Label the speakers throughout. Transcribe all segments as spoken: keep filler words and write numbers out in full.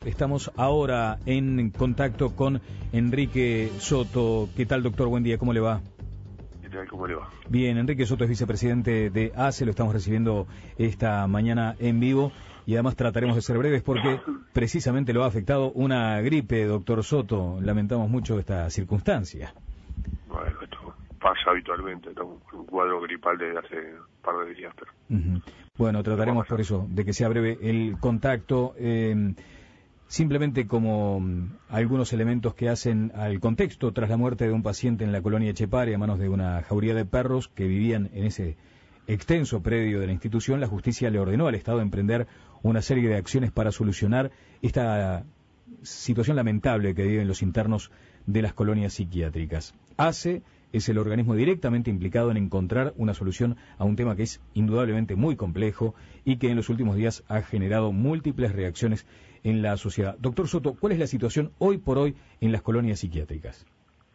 Speaker 1: Estamos ahora en contacto con Enrique Soto. ¿Qué tal, doctor? Buen día, ¿cómo le va?
Speaker 2: ¿Qué tal? ¿Cómo le va?
Speaker 1: Bien, Enrique Soto es vicepresidente de A C E, lo estamos recibiendo esta mañana en vivo y además trataremos de ser breves porque precisamente lo ha afectado una gripe, doctor Soto. Lamentamos mucho esta circunstancia.
Speaker 2: Bueno, esto pasa habitualmente, ¿no? Un cuadro gripal desde hace un par de días. Pero...
Speaker 1: Uh-huh. Bueno, trataremos por eso de que sea breve el contacto. Eh, Simplemente como algunos elementos que hacen al contexto tras la muerte de un paciente en la colonia Etxepare a manos de una jauría de perros que vivían en ese extenso predio de la institución, la justicia le ordenó al Estado emprender una serie de acciones para solucionar esta situación lamentable que viven los internos de las colonias psiquiátricas. A C E es el organismo directamente implicado en encontrar una solución a un tema que es indudablemente muy complejo y que en los últimos días ha generado múltiples reacciones en la sociedad. Doctor Soto, ¿cuál es la situación hoy por hoy en las colonias psiquiátricas?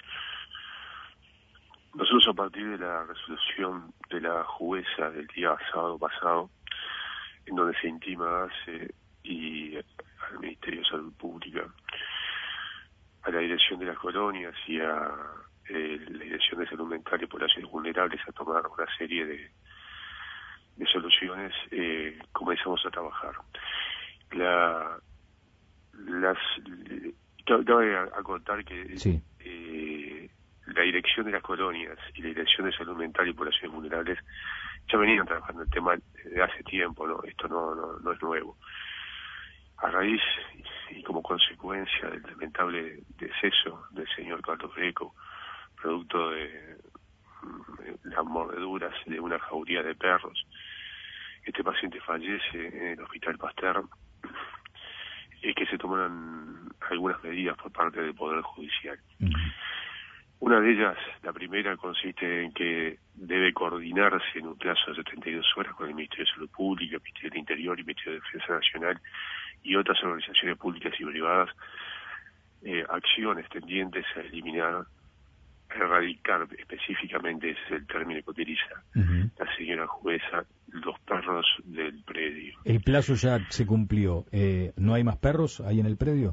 Speaker 2: Nosotros, a partir de la resolución de la jueza del día sábado pasado, en donde se intima a A C E y al Ministerio de Salud Pública, a la dirección de las colonias y a eh, la Dirección de Salud Mental y Poblaciones Vulnerables a tomar una serie de, de soluciones, eh, comenzamos a trabajar. La las cabe acotar que
Speaker 1: sí.
Speaker 2: eh, la dirección de las colonias y la Dirección de Salud Mental y Poblaciones Vulnerables ya venían trabajando el tema de hace tiempo, ¿no? Esto no, no, no es nuevo. A raíz y como consecuencia del lamentable deceso del señor Carlos Greco, producto de las mordeduras de una jauría de perros, este paciente fallece en el Hospital Pasteur, es que se toman algunas medidas por parte del Poder Judicial.
Speaker 1: Uh-huh.
Speaker 2: Una de ellas, la primera, consiste en que debe coordinarse en un plazo de setenta y dos horas con el Ministerio de Salud Pública, el Ministerio del Interior y el Ministerio de Defensa Nacional y otras organizaciones públicas y privadas, eh, acciones tendientes a eliminar, a erradicar específicamente, ese es el término que utiliza uh-huh. la señora jueza, los perros del predio.
Speaker 1: El plazo ya se cumplió. Eh, ¿No hay más perros ahí en el predio?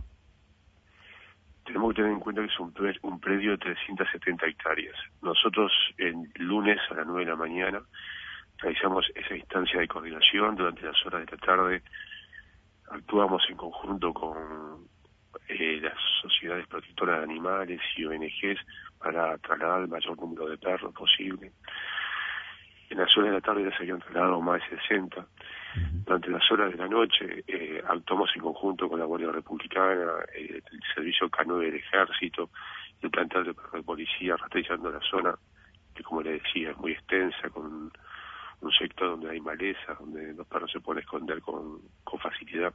Speaker 2: Tenemos que tener en cuenta que es un, pre- un predio de trescientas setenta hectáreas. Nosotros, el lunes a las nueve de la mañana, realizamos esa instancia de coordinación. Durante las horas de la tarde actuamos en conjunto con eh, las sociedades protectoras de animales y O N Ges para trasladar el mayor número de perros posible. En las horas de la tarde ya se habían trasladado más de sesenta. Uh-huh. Durante las horas de la noche eh, actuamos en conjunto con la Guardia Republicana, eh, el Servicio K nueve del Ejército y el plantel de perros de policía, rastreando la zona, que como le decía es muy extensa, con un sector donde hay maleza, donde los perros se pueden esconder con, con facilidad.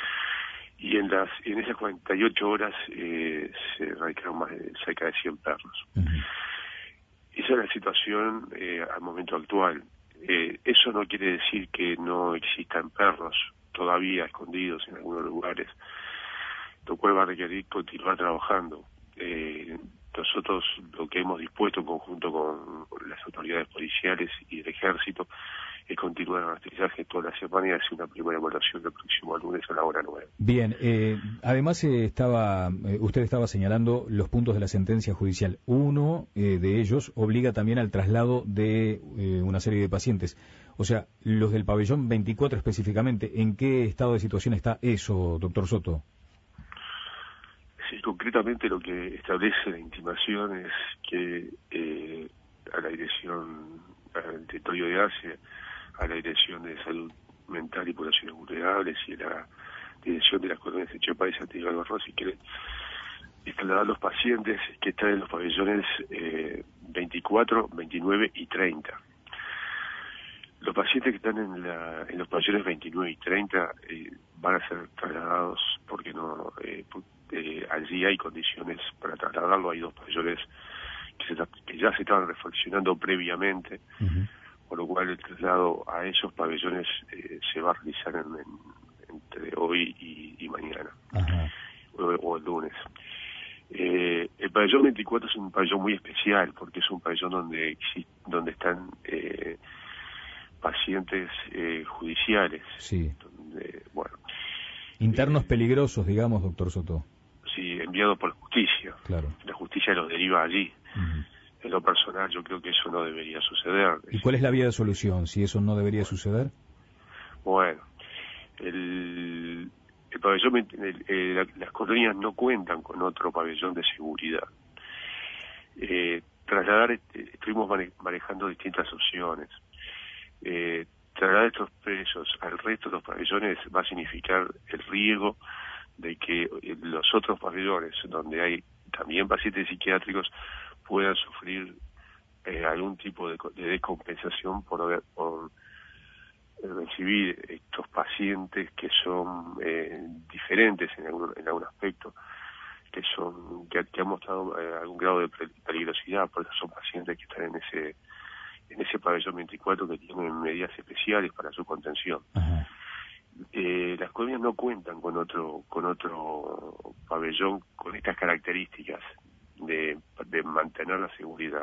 Speaker 2: Y en las en esas cuarenta y ocho horas eh, se erradicaron más de cerca de cien perros. Uh-huh. Esa es la situación eh, al momento actual. Eh, eso no quiere decir que no existan perros todavía escondidos en algunos lugares, lo cual va a requerir continuar trabajando. Eh, nosotros lo que hemos dispuesto en conjunto con las autoridades policiales y el ejército es continuar el rastrillaje toda la semana y hacer una primera evaluación del próximo lunes a la hora nueve.
Speaker 1: Bien, eh, además eh, estaba eh, usted estaba señalando los puntos de la sentencia judicial. Uno eh, de ellos obliga también al traslado de eh, una serie de pacientes. O sea, los del pabellón veinticuatro específicamente, ¿en qué estado de situación está eso, doctor Soto?
Speaker 2: Sí, concretamente lo que establece la intimación es que eh, a la dirección, al territorio de Asia, a la Dirección de Salud Mental y Poblaciones Vulnerables y a la Dirección de las Colonias de Etxepare y Santiago Rossi, que trasladar los pacientes que están en los pabellones eh, veinticuatro, veintinueve y treinta. Los pacientes que están en, la, en los pabellones veintinueve y treinta eh, van a ser trasladados porque no eh, eh, allí hay condiciones para trasladarlo. Hay dos pabellones que, se, que ya se estaban reflexionando previamente, uh-huh. Por lo cual el traslado a esos pabellones eh, se va a realizar en, en, entre hoy y, y mañana, uh-huh. o, o el lunes. Eh, el pabellón veinticuatro es un pabellón muy especial porque es un pabellón donde existe, donde están eh, pacientes eh, judiciales.
Speaker 1: Sí.
Speaker 2: Donde, bueno,
Speaker 1: Internos
Speaker 2: eh,
Speaker 1: peligrosos, digamos, doctor Soto.
Speaker 2: Sí, enviados por la justicia.
Speaker 1: Claro.
Speaker 2: La justicia los deriva allí.
Speaker 1: Uh-huh.
Speaker 2: En lo personal, yo creo que eso no debería suceder.
Speaker 1: ¿Y cuál es la vía de solución si eso no debería
Speaker 2: bueno,
Speaker 1: suceder?
Speaker 2: Bueno, el, el pabellón, el, el, la, las colonias no cuentan con otro pabellón de seguridad. Eh, trasladar, estuvimos manejando distintas opciones. Eh, trasladar estos presos al resto de los pabellones va a significar el riesgo de que los otros pabellones, donde hay también pacientes psiquiátricos, puedan sufrir eh, algún tipo de, de descompensación por, por recibir estos pacientes que son eh, diferentes en algún, en algún aspecto, que son que, que han mostrado eh, algún grado de peligrosidad, por eso son pacientes que están en ese en ese pabellón veinticuatro que tienen medidas especiales para su contención.
Speaker 1: Ajá.
Speaker 2: Eh, las colonias no cuentan con otro con otro pabellón con estas características de, de mantener la seguridad.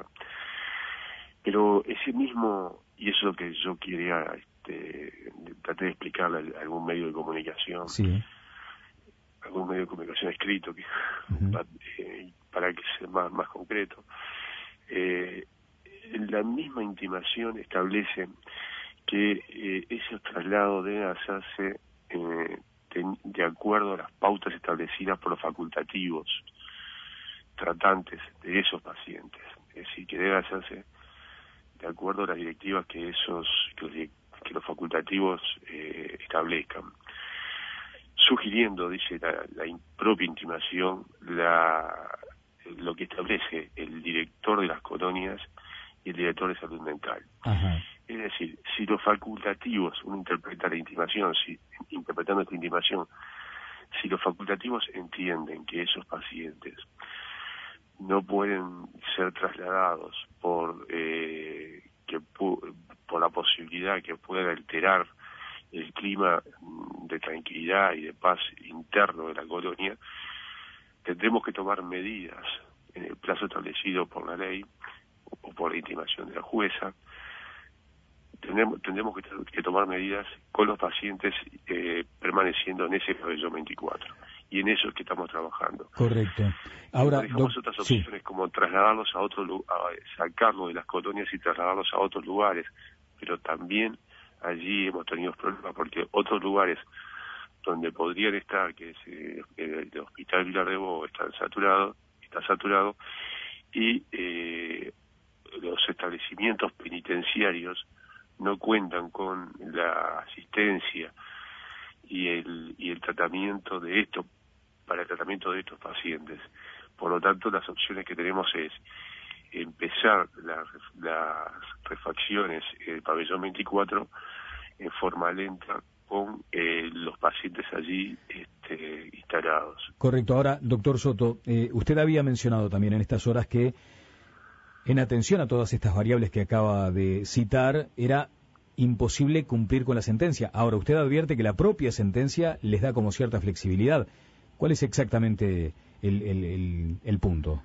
Speaker 2: Pero ese mismo, y eso es lo que yo quería, este, traté de explicarle a algún medio de comunicación,
Speaker 1: sí.
Speaker 2: algún medio de comunicación escrito, que,
Speaker 1: uh-huh.
Speaker 2: para, eh, para que sea más, más concreto. Eh, la misma intimación establece que eh, esos traslados deben hacerse eh, de, de acuerdo a las pautas establecidas por los facultativos tratantes de esos pacientes. Es decir, que debe hacerse de acuerdo a las directivas que esos que los, que los facultativos eh, establezcan, sugiriendo, dice la, la propia intimación, la, lo que establece el director de las colonias y el director de salud mental.
Speaker 1: Ajá.
Speaker 2: Es decir, si los facultativos, uno interpreta la intimación, si interpretando esta intimación, si los facultativos entienden que esos pacientes no pueden ser trasladados por eh, que pu- por la posibilidad que pueda alterar el clima de tranquilidad y de paz interno de la colonia, tendremos que tomar medidas en el plazo establecido por la ley o por la intimación de la jueza. Tendremos, tendremos que, que tomar medidas con los pacientes eh, permaneciendo en ese pabellón veinticuatro. Y en eso es que estamos trabajando.
Speaker 1: Correcto. Ahora,
Speaker 2: dejamos
Speaker 1: doc-
Speaker 2: otras opciones, sí, como trasladarlos a otro lugar, sacarlos de las colonias y trasladarlos a otros lugares, pero también allí hemos tenido problemas porque otros lugares donde podrían estar, que es eh, el Hospital Vilar de Bo, están saturados, está saturado, y eh, los establecimientos penitenciarios no cuentan con la asistencia y el y el tratamiento de esto para el tratamiento de estos pacientes. Por lo tanto, las opciones que tenemos es empezar la, las refacciones del pabellón veinticuatro en forma lenta con eh, los pacientes allí este, instalados.
Speaker 1: Correcto. Ahora, doctor Soto, eh, usted había mencionado también en estas horas que, en atención a todas estas variables que acaba de citar, era imposible cumplir con la sentencia. Ahora, usted advierte que la propia sentencia les da como cierta flexibilidad. ¿Cuál es exactamente el, el, el, el punto?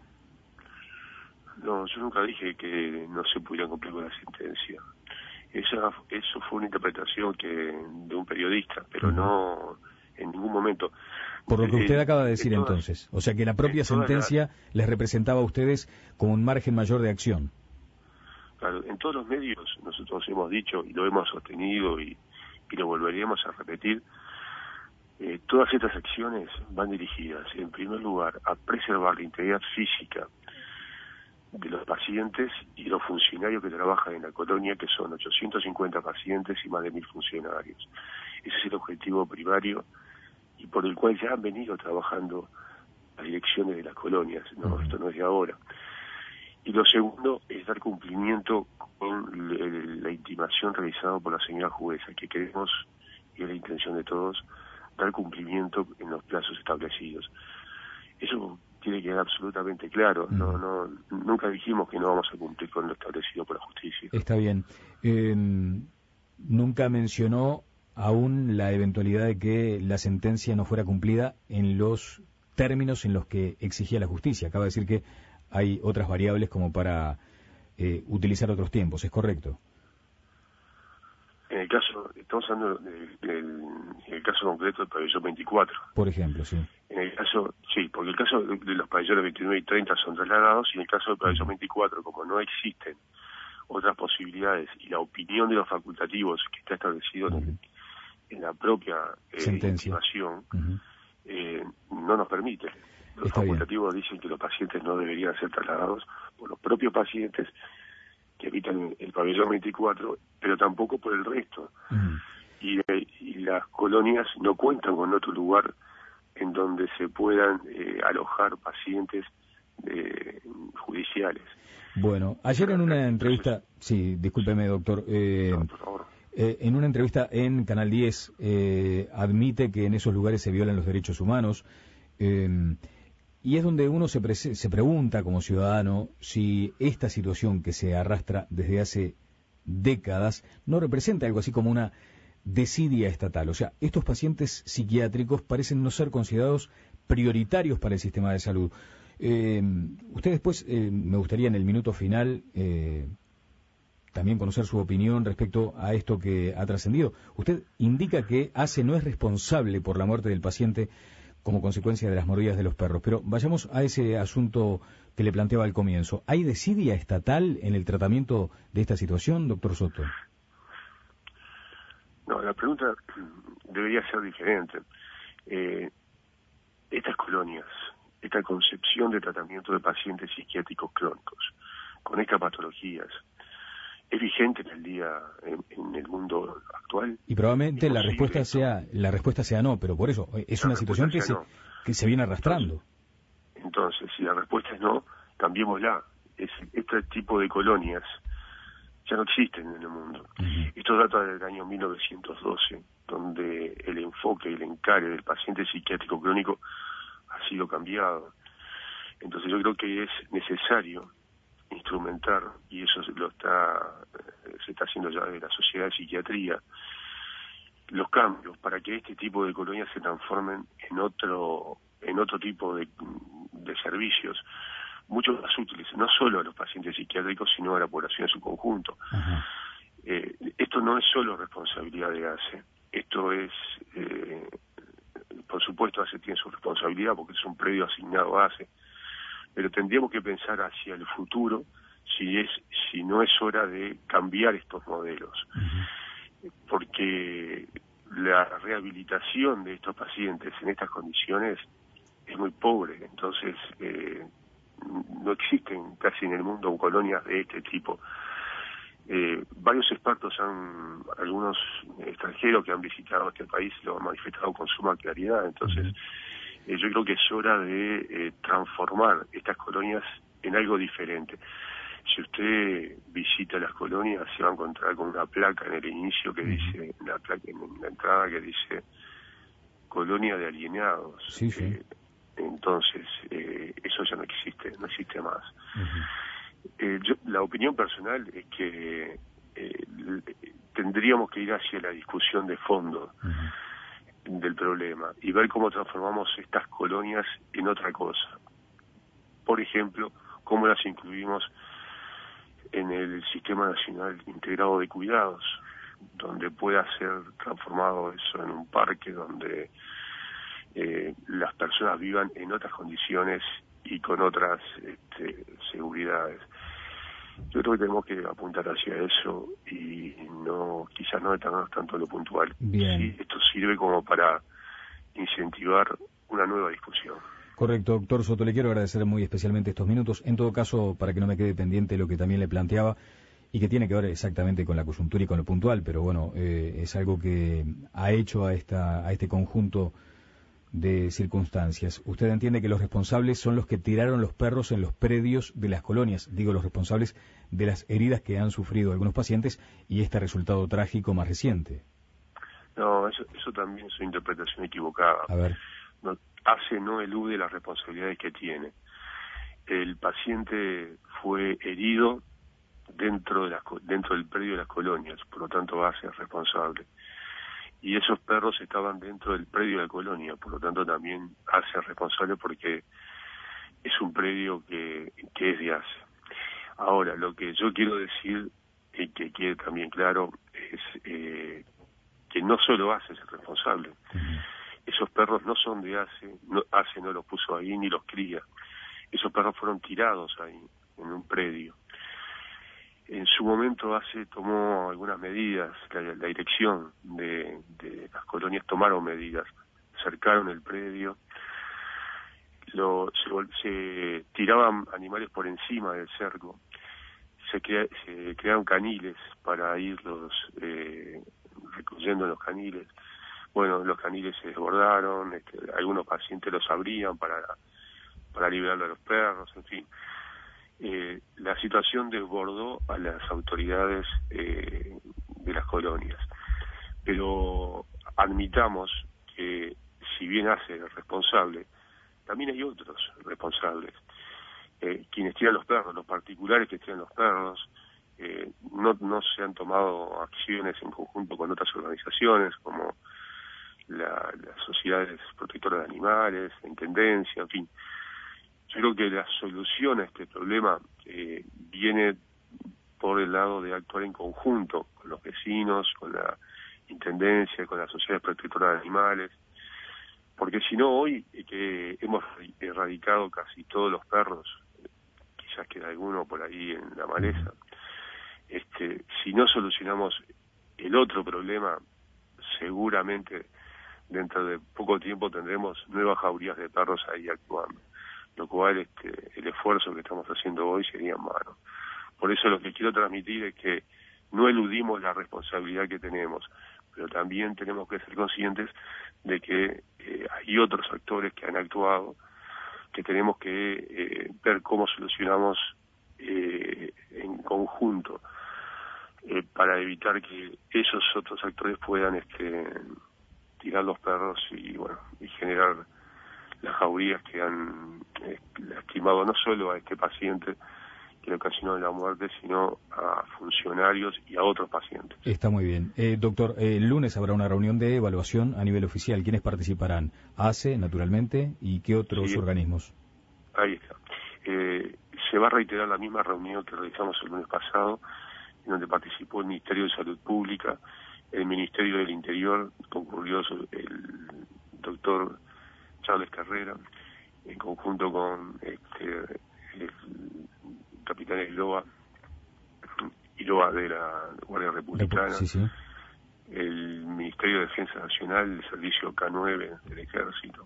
Speaker 2: No, yo nunca dije que no se pudiera cumplir con la sentencia. Esa, eso fue una interpretación que de un periodista, pero uh-huh. no en ningún momento.
Speaker 1: Por lo que usted
Speaker 2: eh,
Speaker 1: acaba de decir
Speaker 2: todas,
Speaker 1: entonces, o sea que la propia sentencia la, les representaba a ustedes como un margen mayor de acción.
Speaker 2: Claro, en todos los medios nosotros hemos dicho y lo hemos sostenido y, y lo volveríamos a repetir. Eh, todas estas acciones van dirigidas, en primer lugar, a preservar la integridad física de los pacientes y los funcionarios que trabajan en la colonia, que son ochocientos cincuenta pacientes y más de mil funcionarios. Ese es el objetivo primario y por el cual ya han venido trabajando las direcciones de las colonias, no, esto no es de ahora. Y lo segundo es dar cumplimiento con la intimación realizada por la señora jueza, que queremos, y es la intención de todos, dar cumplimiento en los plazos establecidos. Eso tiene que quedar absolutamente claro. Mm. No, no, nunca dijimos que no vamos a cumplir con lo establecido por la justicia.
Speaker 1: Está bien. Eh, nunca mencionó aún la eventualidad de que la sentencia no fuera cumplida en los términos en los que exigía la justicia. Acaba de decir que hay otras variables como para eh, utilizar otros tiempos. ¿Es correcto?
Speaker 2: En el caso, estamos hablando del, del en el caso concreto del pabellón veinticuatro.
Speaker 1: Por ejemplo, sí.
Speaker 2: En el caso, sí, porque el caso de, de los pabellones veintinueve y treinta son trasladados, y en el caso del pabellón veinticuatro, como no existen otras posibilidades y la opinión de los facultativos que está establecido uh-huh. en, en la propia eh, intimación, uh-huh. eh, no nos permite. Los está facultativos bien. Dicen que los pacientes no deberían ser trasladados por los propios pacientes que habitan el pabellón veinticuatro, pero tampoco por el resto. Uh-huh. Y, y las colonias no cuentan con otro lugar en donde se puedan eh, alojar pacientes eh, judiciales.
Speaker 1: Bueno, ayer en una entrevista, sí, discúlpeme doctor, eh,
Speaker 2: no, por favor.
Speaker 1: Eh, en una entrevista en Canal diez eh, admite que en esos lugares se violan los derechos humanos eh, y es donde uno se, pre se pregunta como ciudadano si esta situación que se arrastra desde hace décadas no representa algo así como una desidia estatal. O sea, estos pacientes psiquiátricos parecen no ser considerados prioritarios para el sistema de salud. Eh, usted después, eh, me gustaría en el minuto final eh, también conocer su opinión respecto a esto que ha trascendido. Usted indica que A C E no es responsable por la muerte del paciente como consecuencia de las mordidas de los perros, pero vayamos a ese asunto que le planteaba al comienzo. ¿Hay desidia estatal en el tratamiento de esta situación, doctor Soto?
Speaker 2: No, la pregunta debería ser diferente. Eh, estas colonias, esta concepción de tratamiento de pacientes psiquiátricos crónicos con estas patologías, ¿es vigente en el día, en, en el mundo actual?
Speaker 1: Y probablemente la respuesta esto? sea la respuesta sea no, pero por eso es la una situación que se, no. que se viene arrastrando.
Speaker 2: Entonces, entonces, si la respuesta es no, cambiémosla. Es, este tipo de colonias ya no existen en el mundo. Uh-huh. Esto data del año mil novecientos doce, donde el enfoque y el encare del paciente psiquiátrico crónico ha sido cambiado. Entonces yo creo que es necesario instrumentar, y eso lo está se está haciendo ya desde la Sociedad de Psiquiatría, los cambios para que este tipo de colonias se transformen en otro en otro tipo de, de servicios mucho más útiles, no solo a los pacientes psiquiátricos, sino a la población en su conjunto. Uh-huh. Eh, esto no es solo responsabilidad de A C E, esto es, eh, por supuesto, A C E tiene su responsabilidad porque es un predio asignado a A C E, pero tendríamos que pensar hacia el futuro si es si no es hora de cambiar estos modelos, uh-huh. porque la rehabilitación de estos pacientes en estas condiciones es muy pobre. Entonces eh, no existen casi en el mundo colonias de este tipo. Eh, varios expertos, han algunos extranjeros que han visitado este país lo han manifestado con suma claridad. Entonces uh-huh. eh, yo creo que es hora de eh, transformar estas colonias en algo diferente. Si usted visita las colonias se va a encontrar con una placa en el inicio que dice, una placa en la entrada que dice colonia de alienados.
Speaker 1: Sí, sí.
Speaker 2: Eh, entonces eh, eso ya no existe, no existe más. Uh-huh. eh, yo, la opinión personal es que eh, tendríamos que ir hacia la discusión de fondo uh-huh. del problema y ver cómo transformamos estas colonias en otra cosa. Por ejemplo, cómo las incluimos en el Sistema Nacional Integrado de Cuidados, donde pueda ser transformado eso en un parque donde eh, las personas vivan en otras condiciones y con otras este, seguridades. Yo creo que tenemos que apuntar hacia eso y no quizás no detenernos tanto en lo puntual.
Speaker 1: Bien.
Speaker 2: Sí, esto sirve como para incentivar una nueva discusión.
Speaker 1: Correcto, doctor Soto, le quiero agradecer muy especialmente estos minutos. En todo caso, para que no me quede pendiente lo que también le planteaba y que tiene que ver exactamente con la coyuntura y con lo puntual, pero bueno, eh, es algo que ha hecho a, esta, a este conjunto de circunstancias. Usted entiende que los responsables son los que tiraron los perros en los predios de las colonias, digo los responsables de las heridas que han sufrido algunos pacientes y este resultado trágico más reciente.
Speaker 2: No, eso, eso también es una interpretación equivocada.
Speaker 1: A ver.
Speaker 2: No, A C E no elude las responsabilidades que tiene. El paciente fue herido dentro de las, dentro del predio de las colonias, por lo tanto A C E es responsable. Y esos perros estaban dentro del predio de la colonia, por lo tanto también A C E es responsable porque es un predio que, que es de A C E. Ahora, lo que yo quiero decir y que quede también claro, es eh, que no solo ACE es el responsable. Uh-huh. Esos perros no son de ACE, no, ACE no los puso ahí ni los cría. Esos perros fueron tirados ahí, en un predio. En su momento ACE tomó algunas medidas, la, la dirección de, de las colonias tomaron medidas, cercaron el predio, lo, se, se tiraban animales por encima del cerco, se, crea, se crearon caniles para irlos eh, recogiendo los caniles. Bueno, los caniles se desbordaron, este, algunos pacientes los abrían para, para liberar a los perros, en fin. Eh, la situación desbordó a las autoridades eh, de las colonias. Pero admitamos que si bien hace el responsable, también hay otros responsables. Eh, quienes tiran los perros, los particulares que tiran los perros, eh, no, no se han tomado acciones en conjunto con otras organizaciones como la, las sociedades protectoras de animales, la intendencia, en fin. Yo creo que la solución a este problema eh, viene por el lado de actuar en conjunto con los vecinos, con la intendencia, con las sociedades protectoras de animales, porque si no hoy eh, que hemos erradicado casi todos los perros, quizás queda alguno por ahí en la maleza, este, si no solucionamos el otro problema, seguramente dentro de poco tiempo tendremos nuevas jaurías de perros ahí actuando, lo cual este, el esfuerzo que estamos haciendo hoy sería en vano. Por eso lo que quiero transmitir es que no eludimos la responsabilidad que tenemos, pero también tenemos que ser conscientes de que eh, hay otros actores que han actuado, que tenemos que eh, ver cómo solucionamos eh, en conjunto eh, para evitar que esos otros actores puedan este, tirar los perros y bueno y generar las jaurías que han eh, lastimado no solo a este paciente que le ocasionó la muerte, sino a funcionarios y a otros pacientes.
Speaker 1: Está muy bien. Eh, doctor, eh, el lunes habrá una reunión de evaluación a nivel oficial. ¿Quiénes participarán? ACE, naturalmente, ¿y qué otros sí, organismos?
Speaker 2: Ahí está. Eh, se va a reiterar la misma reunión que realizamos el lunes pasado, en donde participó el Ministerio de Salud Pública, el Ministerio del Interior, concurrió el doctor Charles Carrera, en conjunto con este, el capitán Iloa, Iloa de la Guardia Republicana,
Speaker 1: sí, sí.
Speaker 2: el Ministerio de Defensa Nacional, el Servicio K nueve del Ejército,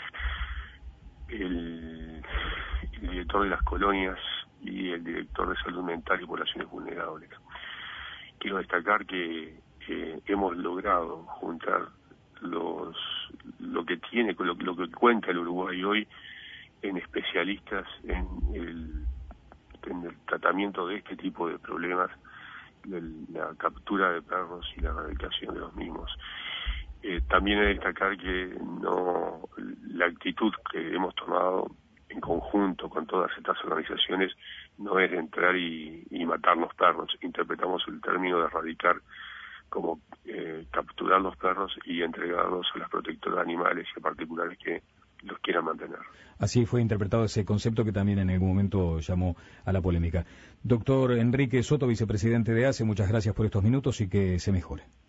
Speaker 2: el, el director de las colonias y el director de Salud Mental y Poblaciones Vulnerables. Quiero destacar que eh, hemos logrado juntar los lo que tiene, lo, lo que cuenta el Uruguay hoy en especialistas en el, en el tratamiento de este tipo de problemas, de la captura de perros y la erradicación de los mismos. Eh, también he de destacar que no la actitud que hemos tomado en conjunto con todas estas organizaciones no es de entrar y, y matar los perros. Interpretamos el término de erradicar como eh, capturar los perros y entregarlos a las protectoras de animales y a particulares que los quieran mantener.
Speaker 1: Así fue interpretado ese concepto que también en algún momento llamó a la polémica. Doctor Enrique Soto, vicepresidente de ACE, muchas gracias por estos minutos y que se mejore.